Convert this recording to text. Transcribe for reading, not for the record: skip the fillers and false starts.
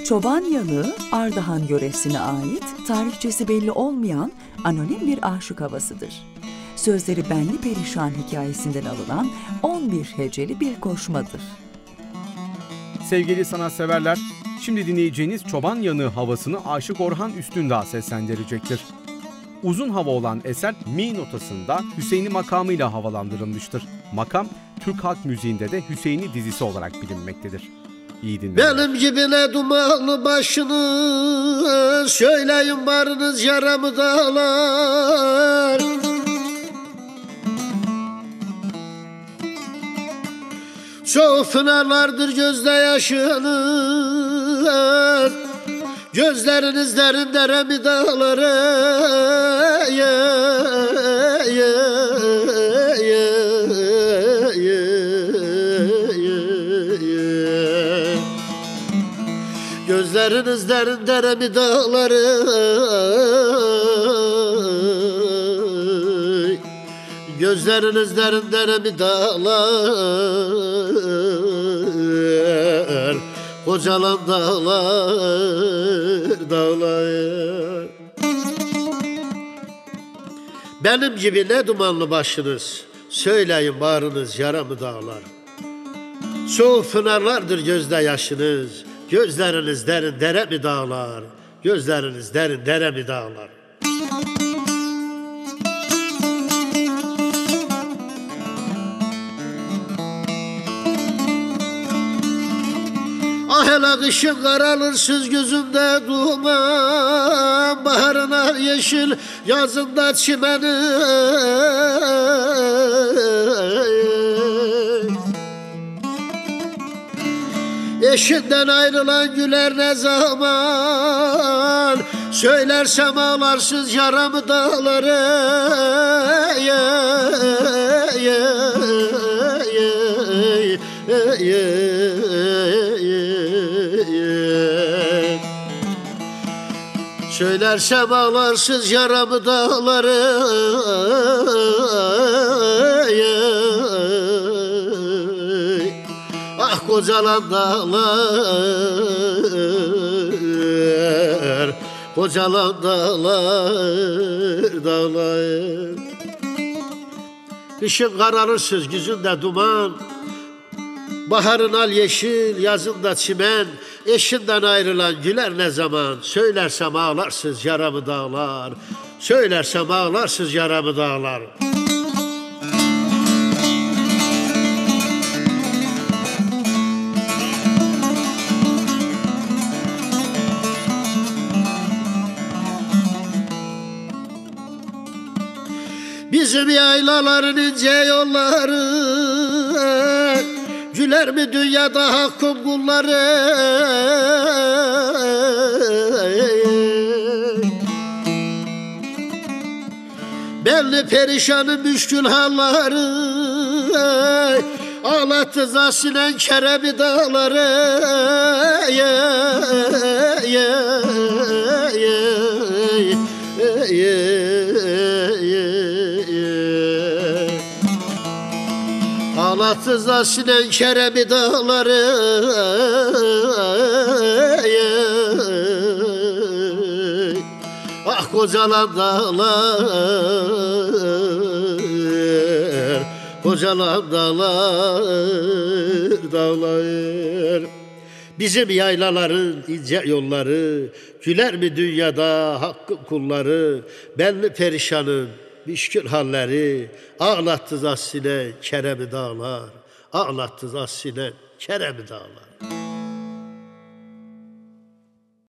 Çoban Yanığı, Ardahan yöresine ait, tarihçesi belli olmayan anonim bir aşık havasıdır. Sözleri Benli Perişan hikayesinden alınan 11 heceli bir koşmadır. Sevgili sanatseverler, şimdi dinleyeceğiniz Çoban Yanığı havasını Aşık Orhan Üstündağ seslendirecektir. Uzun hava olan eser mi notasında Hüseyin'i makamıyla havalandırılmıştır. Makam, Türk halk müziğinde de Hüseyin'i dizisi olarak bilinmektedir. İyi dinleyin. Benim gibine dumanlı başınız, söyleyin varınız yaramı dağlar. Çok pınarlardır gözde yaşınız, gözleriniz derin deremi dağları. Gözleriniz derin deremi dağları. Gözleriniz derin deremi dağlar. Kocalan dağlar, dağlar. Benim gibi ne dumanlı başınız, söyleyin bağrınız yaramı dağlar. Soğuk pınarlardır gözde yaşınız, gözleriniz derin dere mi dağlar? Gözleriniz derin dere mi dağlar? Ah hele kışın karalırsız gözümde duman, baharına yeşil yazında çimeni. Eşinden ayrılan güler ne zaman, söylersem ağlarsız yaramı dağları. Söylersem ağlarsız yaramı dağları. Ah kocalan dağlar, kocalan dağlar, dağlar. Kışın kararırsız yüzünde duman, baharın al yeşil, yazında çimen. Eşinden ayrılan güler ne zaman, söylersem ağlarsız yaramı dağlar. Söylersem ağlarsız yaramı dağlar. Bizim yaylaların ince yolları, güler mi dünyada hakkın kulları? Belli perişanın müşkül halları, ağlattı zasinen kerebi dağları. Ağlattı zasinen kerebi dağları. Ah kocalan dağlar, kocalan dağlar, dağlar. Bizim yaylaların ince yolları, güler mi dünyada hakkın kulları? Belli perişanın müşkül halleri, ağlattı zassine keremi dağlar, ağlattı zassine keremi dağlar.